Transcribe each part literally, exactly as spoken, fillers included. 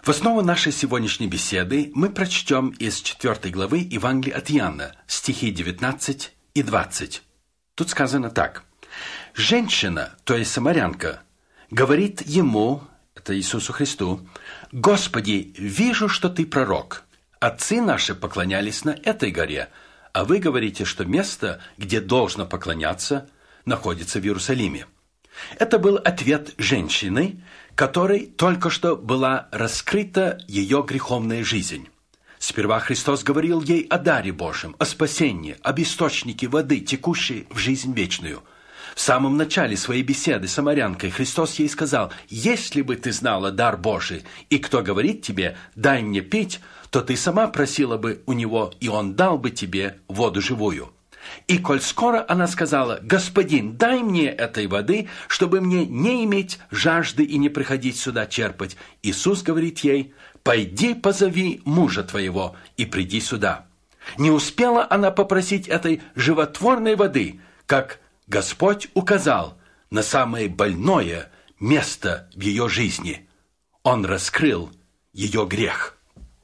В основу нашей сегодняшней беседы мы прочтем из четвёртой главы Евангелия от Иоанна, стихи девятнадцать и двадцать. Тут сказано так. «Женщина, то есть самарянка, говорит ему, это Иисусу Христу, «Господи, вижу, что ты пророк. Отцы наши поклонялись на этой горе, а вы говорите, что место, где должно поклоняться, находится в Иерусалиме». Это был ответ женщины, которой только что была раскрыта ее греховная жизнь. Сперва Христос говорил ей о даре Божьем, о спасении, об источнике воды, текущей в жизнь вечную. В самом начале своей беседы с самарянкой Христос ей сказал: «Если бы ты знала дар Божий, и кто говорит тебе, дай мне пить, то ты сама просила бы у него, и он дал бы тебе воду живую». И коль скоро она сказала: «Господин, дай мне этой воды, чтобы мне не иметь жажды и не приходить сюда черпать», Иисус говорит ей: «Пойди позови мужа твоего и приди сюда». Не успела она попросить этой животворной воды, как Господь указал на самое больное место в ее жизни. Он раскрыл ее грех.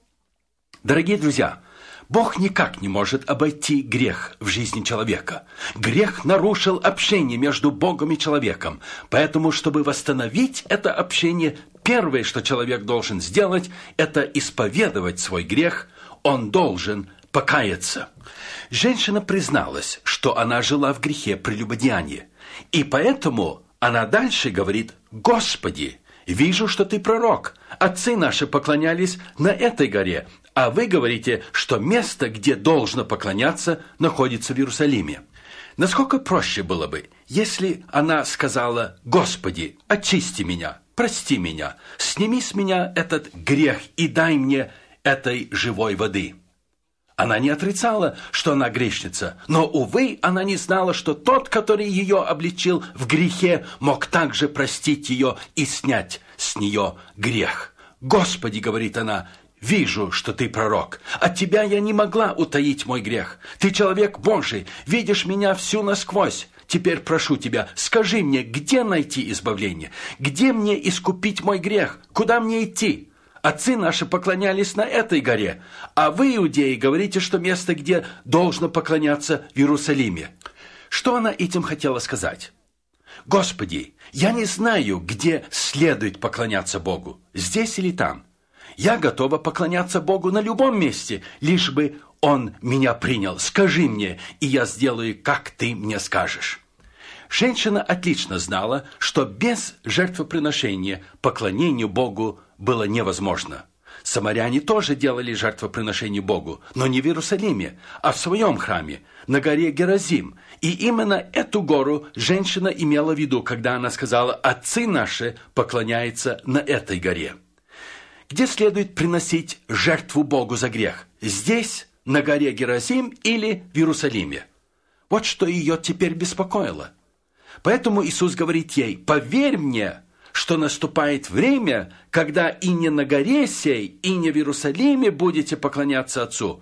Дорогие друзья, Бог никак не может обойти грех в жизни человека. Грех нарушил общение между Богом и человеком. Поэтому, чтобы восстановить это общение, первое, что человек должен сделать, это исповедовать свой грех. Он должен покаяться. Женщина призналась, что она жила в грехе прелюбодеяния. И поэтому она дальше говорит: «Господи, вижу, что ты пророк. Отцы наши поклонялись на этой горе, а вы говорите, что место, где должно поклоняться, находится в Иерусалиме». Насколько проще было бы, если она сказала: «Господи, очисти меня, прости меня, сними с меня этот грех и дай мне этой живой воды». Она не отрицала, что она грешница, но, увы, она не знала, что тот, который ее обличил в грехе, мог также простить ее и снять с нее грех. «Господи, — говорит она, — вижу, что ты пророк. От тебя я не могла утаить мой грех. Ты человек Божий, видишь меня всю насквозь. Теперь прошу тебя, скажи мне, где найти избавление? Где мне искупить мой грех? Куда мне идти? Отцы наши поклонялись на этой горе, а вы, иудеи, говорите, что место, где должно поклоняться, в Иерусалиме». Что она этим хотела сказать? «Господи, я не знаю, где следует поклоняться Богу, здесь или там. Я готова поклоняться Богу на любом месте, лишь бы Он меня принял. Скажи мне, и я сделаю, как ты мне скажешь». Женщина отлично знала, что без жертвоприношения поклонению Богу было невозможно. Самаряне тоже делали жертвоприношение Богу, но не в Иерусалиме, а в своем храме, на горе Геразим. И именно эту гору женщина имела в виду, когда она сказала: «Отцы наши поклоняются на этой горе». Где следует приносить жертву Богу за грех? Здесь, на горе Геразим, или в Иерусалиме? Вот что ее теперь беспокоило. Поэтому Иисус говорит ей: «Поверь мне, что наступает время, когда и не на горе сей, и не в Иерусалиме будете поклоняться Отцу.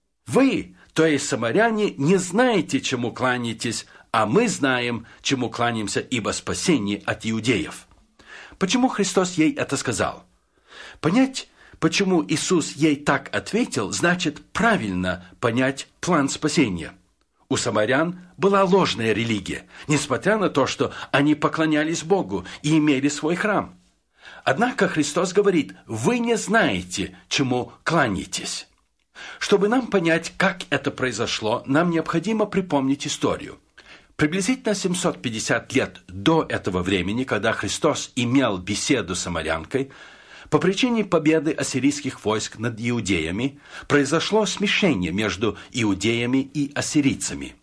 Вы, то есть самаряне, не знаете, чему кланяетесь, а мы знаем, чему кланяемся, ибо спасение от иудеев». Почему Христос ей это сказал? Понять, почему Иисус ей так ответил, значит правильно понять план спасения. У самарян была ложная религия, несмотря на то, что они поклонялись Богу и имели свой храм. Однако Христос говорит: «Вы не знаете, чему кланяетесь». Чтобы нам понять, как это произошло, нам необходимо припомнить историю. Приблизительно семьсот пятьдесят лет до этого времени, когда Христос имел беседу с самарянкой, по причине победы ассирийских войск над иудеями произошло смешение между иудеями и ассирийцами.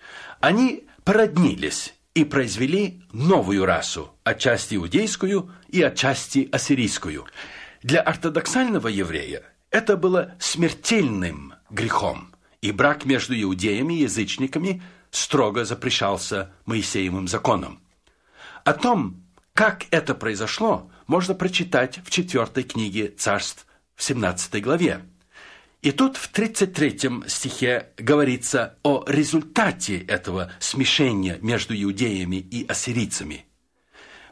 Они породнились и произвели новую расу, отчасти иудейскую и отчасти ассирийскую. Для ортодоксального еврея это было смертельным грехом, и брак между иудеями и язычниками строго запрещался Моисеевым законом. О том, как это произошло, можно прочитать в четвертой книге Царств в семнадцатой главе. И тут в тридцать третьем стихе говорится о результате этого смешения между иудеями и ассирийцами.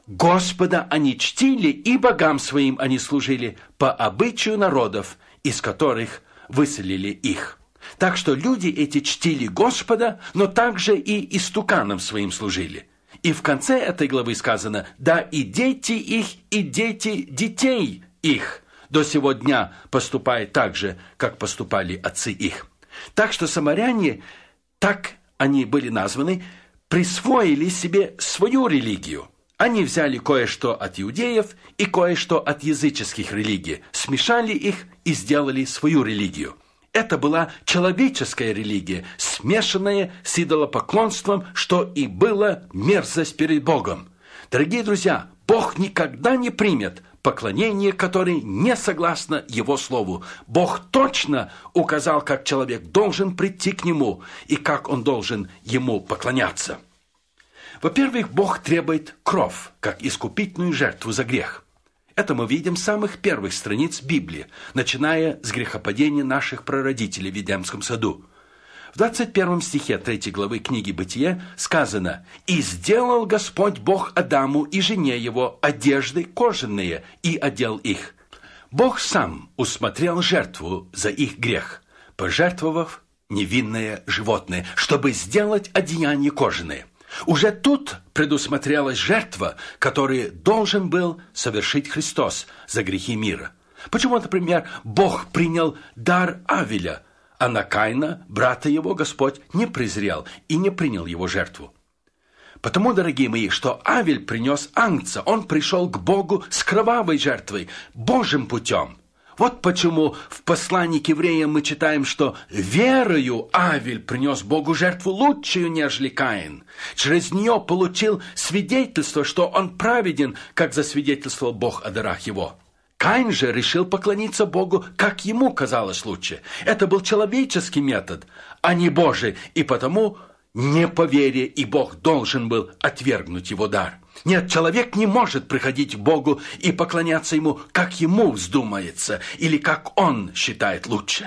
Господа они чтили, и богам своим они служили по обычаю народов, из которых выселили их. Так что люди эти чтили Господа, но также и истуканам своим служили. И в конце этой главы сказано: «Да и дети их, и дети детей их до сего дня поступают так же, как поступали отцы их». Так что самаряне, так они были названы, присвоили себе свою религию. Они взяли кое-что от иудеев и кое-что от языческих религий, смешали их и сделали свою религию. Это была человеческая религия, смешанная с идолопоклонством, что и было мерзость перед Богом. Дорогие друзья, Бог никогда не примет поклонение, которое не согласно Его Слову. Бог точно указал, как человек должен прийти к Нему и как он должен Ему поклоняться. Во-первых, Бог требует кровь, как искупительную жертву за грех. Это мы видим с самых первых страниц Библии, начиная с грехопадения наших прародителей в Эдемском саду. В двадцать первом стихе третьей главы книги Бытия сказано: «И сделал Господь Бог Адаму и жене его одежды кожаные, и одел их». Бог сам усмотрел жертву за их грех, пожертвовав невинное животное, чтобы сделать одеяние кожаное. Уже тут предусмотрелась жертва, которую должен был совершить Христос за грехи мира. Почему, например, Бог принял дар Авеля, а на Каина, брата его, Господь не презрел и не принял его жертву? Потому, дорогие мои, что Авель принес агнца, он пришел к Богу с кровавой жертвой, Божьим путем. Вот почему в послании к евреям мы читаем, что верою Авель принес Богу жертву лучшую, нежели Каин. Через нее получил свидетельство, что он праведен, как засвидетельствовал Бог о дарах его. Каин же решил поклониться Богу, как ему казалось лучше. Это был человеческий метод, а не Божий, и потому не по вере, и Бог должен был отвергнуть его дар. Нет, человек не может приходить к Богу и поклоняться Ему, как ему вздумается, или как он считает лучше.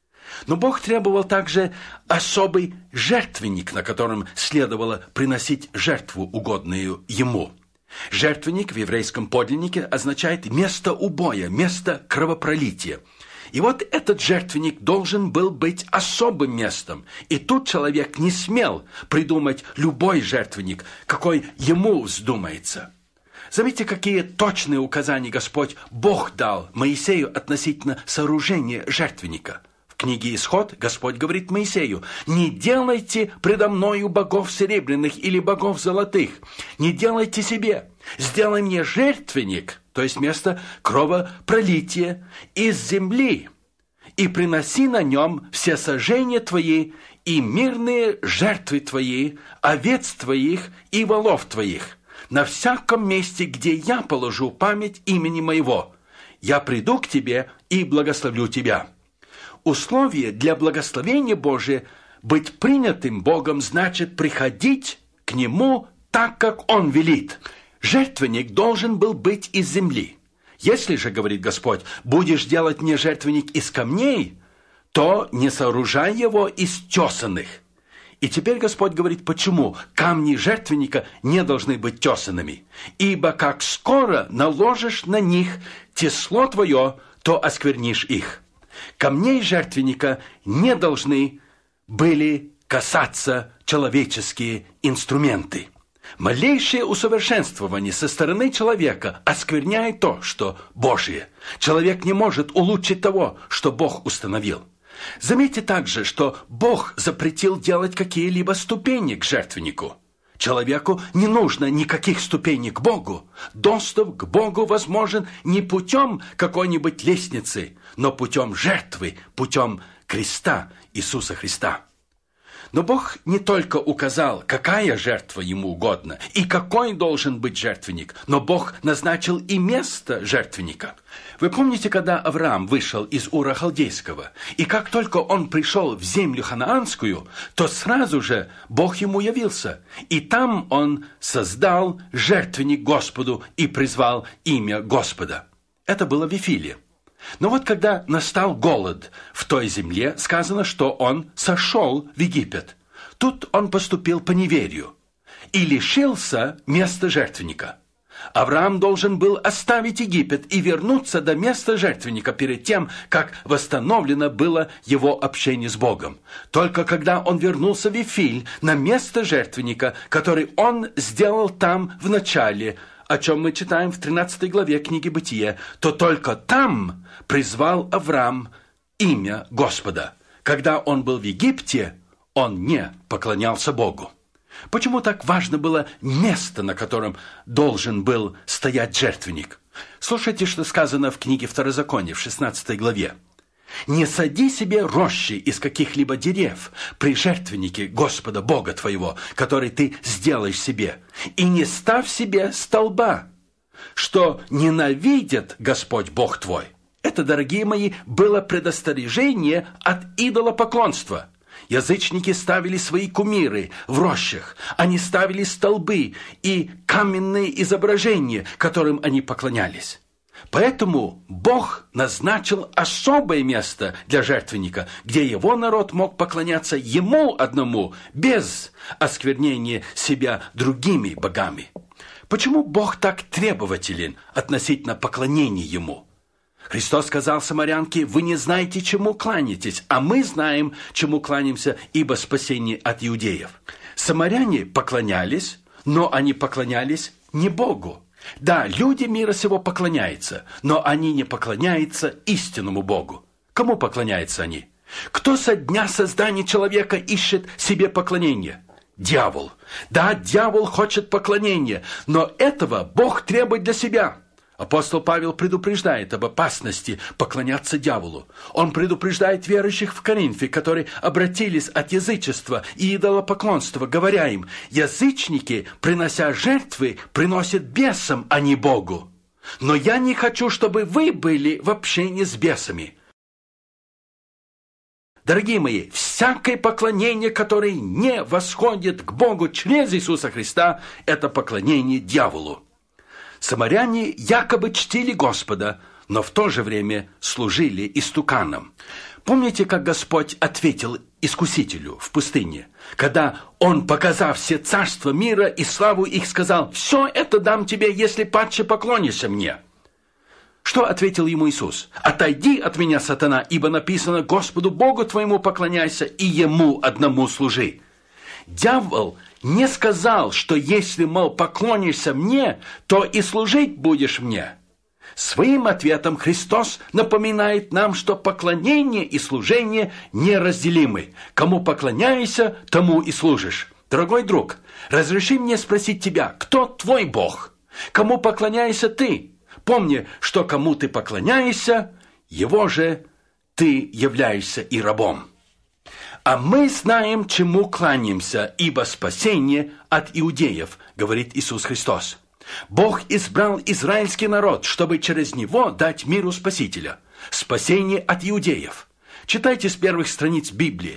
Но Бог требовал также особый жертвенник, на котором следовало приносить жертву, угодную Ему. Жертвенник в еврейском подлиннике означает место убоя, место кровопролития. И вот этот жертвенник должен был быть особым местом. И тут человек не смел придумать любой жертвенник, какой ему вздумается. Заметьте, какие точные указания Господь Бог дал Моисею относительно сооружения жертвенника. В книге «Исход» Господь говорит Моисею: «Не делайте предо мною богов серебряных или богов золотых, не делайте себе, сделай мне жертвенник», то есть место кровопролития, из земли, и приноси на нем все сожжения твои и мирные жертвы твои, овец твоих и волов твоих, на всяком месте, где я положу память имени моего. Я приду к тебе и благословлю тебя». Условие для благословения Божия быть принятым Богом значит приходить к Нему так, как Он велит. Жертвенник должен был быть из земли. Если же, говорит Господь, будешь делать мне жертвенник из камней, то не сооружай его из тесанных. И теперь Господь говорит, почему камни жертвенника не должны быть тесанными. «Ибо как скоро наложишь на них тесло твое, то осквернишь их». Камней жертвенника не должны были касаться человеческие инструменты. Малейшее усовершенствование со стороны человека оскверняет то, что Божие. Человек не может улучшить того, что Бог установил. Заметьте также, что Бог запретил делать какие-либо ступени к жертвеннику. Человеку не нужно никаких ступеней к Богу. Доступ к Богу возможен не путем какой-нибудь лестницы, но путем жертвы, путем креста Иисуса Христа. Но Бог не только указал, какая жертва Ему угодна и какой должен быть жертвенник, но Бог назначил и место жертвенника. Вы помните, когда Авраам вышел из Ура Халдейского, и как только он пришел в землю ханаанскую, то сразу же Бог ему явился, и там он создал жертвенник Господу и призвал имя Господа. Это было в Вифиле. Но вот когда настал голод в той земле, сказано, что он сошел в Египет. Тут он поступил по неверию и лишился места жертвенника. Авраам должен был оставить Египет и вернуться до места жертвенника перед тем, как восстановлено было его общение с Богом. Только когда он вернулся в Вифиль, на место жертвенника, который он сделал там в начале, о чем мы читаем в тринадцатой главе книги Бытия, то только там призвал Авраам имя Господа. Когда он был в Египте, он не поклонялся Богу. Почему так важно было место, на котором должен был стоять жертвенник? Слушайте, что сказано в книге Второзакония в шестнадцатой главе. «Не сади себе рощи из каких-либо дерев при жертвеннике Господа Бога твоего, который ты сделаешь себе, и не ставь себе столба, что ненавидит Господь Бог твой». Это, дорогие мои, было предостережение от идолопоклонства. Язычники ставили свои кумиры в рощах, они ставили столбы и каменные изображения, которым они поклонялись. Поэтому Бог назначил особое место для жертвенника, где его народ мог поклоняться ему одному, без осквернения себя другими богами. Почему Бог так требователен относительно поклонения ему? Христос сказал самарянке: «Вы не знаете, чему кланяетесь, а мы знаем, чему кланяемся, ибо спасение от иудеев». Самаряне поклонялись, но они поклонялись не Богу. Да, люди мира сего поклоняются, но они не поклоняются истинному Богу. Кому поклоняются они? Кто со дня создания человека ищет себе поклонение? Дьявол. Да, дьявол хочет поклонения, но этого Бог требует для себя. Апостол Павел предупреждает об опасности поклоняться дьяволу. Он предупреждает верующих в Коринфе, которые обратились от язычества и идолопоклонства, говоря им: «Язычники, принося жертвы, приносят бесам, а не Богу. Но я не хочу, чтобы вы были в общении с бесами». Дорогие мои, всякое поклонение, которое не восходит к Богу через Иисуса Христа, это поклонение дьяволу. Самаряне якобы чтили Господа, но в то же время служили истуканам. Помните, как Господь ответил искусителю в пустыне, когда Он, показав все царства мира и славу их, сказал: «Все это дам тебе, если паче поклонишься мне». Что ответил ему Иисус? «Отойди от меня, сатана, ибо написано: Господу Богу твоему поклоняйся и Ему одному служи». Дьявол не сказал, что если, мол, поклонишься мне, то и служить будешь мне. Своим ответом Христос напоминает нам, что поклонение и служение неразделимы. Кому поклоняешься, тому и служишь. Дорогой друг, разреши мне спросить тебя: кто твой Бог? Кому поклоняешься ты? Помни, что кому ты поклоняешься, его же ты являешься и рабом. «А мы знаем, чему кланяемся, ибо спасение от иудеев», говорит Иисус Христос. Бог избрал израильский народ, чтобы через него дать миру Спасителя. Спасение от иудеев. Читайте с первых страниц Библии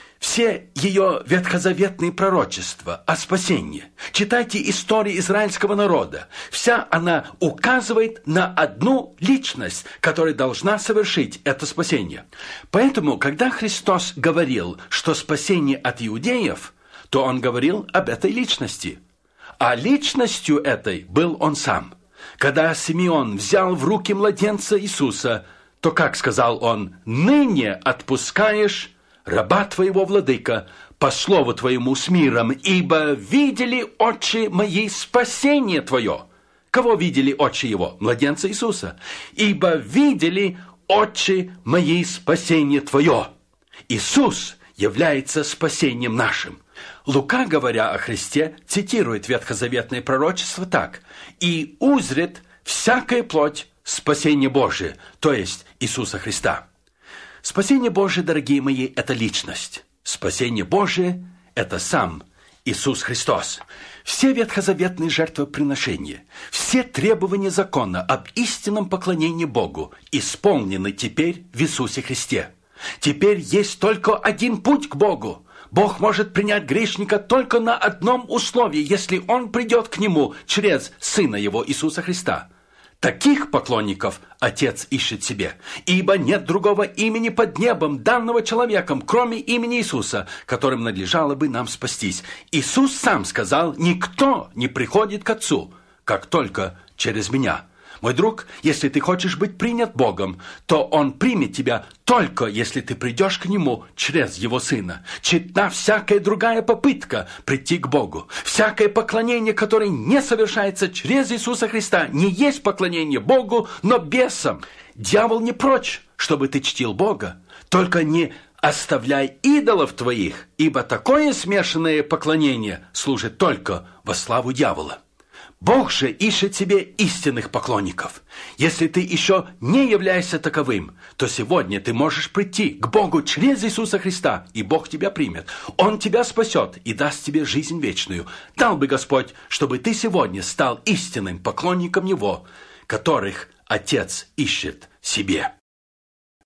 все ее ветхозаветные пророчества о спасении. Читайте истории израильского народа. Вся она указывает на одну личность, которая должна совершить это спасение. Поэтому, когда Христос говорил, что спасение от иудеев, то Он говорил об этой личности. А личностью этой был Он сам. Когда Симеон взял в руки младенца Иисуса, то, как сказал он: «Ныне отпускаешь раба твоего, владыка, по слову твоему с миром, ибо видели очи мои спасение твое». Кого видели очи его? Младенца Иисуса. «Ибо видели очи мои спасение твое». Иисус является спасением нашим. Лука, говоря о Христе, цитирует ветхозаветное пророчество так: «И узрит всякая плоть спасение Божие», то есть Иисуса Христа. Спасение Божие, дорогие мои, это личность. Спасение Божие – это сам Иисус Христос. Все ветхозаветные жертвоприношения, все требования закона об истинном поклонении Богу исполнены теперь в Иисусе Христе. Теперь есть только один путь к Богу. Бог может принять грешника только на одном условии, если он придет к нему через Сына Его Иисуса Христа. Таких поклонников Отец ищет себе, ибо нет другого имени под небом, данного человеком, кроме имени Иисуса, которым надлежало бы нам спастись. Иисус сам сказал: «Никто не приходит к Отцу, как только через меня. Мой друг, если ты хочешь быть принят Богом, то Он примет тебя только, если ты придешь к Нему через Его Сына. Тщетна всякая другая попытка прийти к Богу. Всякое поклонение, которое не совершается через Иисуса Христа, не есть поклонение Богу, но бесам. Дьявол не прочь, чтобы ты чтил Бога, только не оставляй идолов твоих, ибо такое смешанное поклонение служит только во славу дьявола. Бог же ищет себе истинных поклонников. Если ты еще не являешься таковым, то сегодня ты можешь прийти к Богу через Иисуса Христа, и Бог тебя примет. Он тебя спасет и даст тебе жизнь вечную. Дал бы Господь, чтобы ты сегодня стал истинным поклонником Его, которых Отец ищет себе.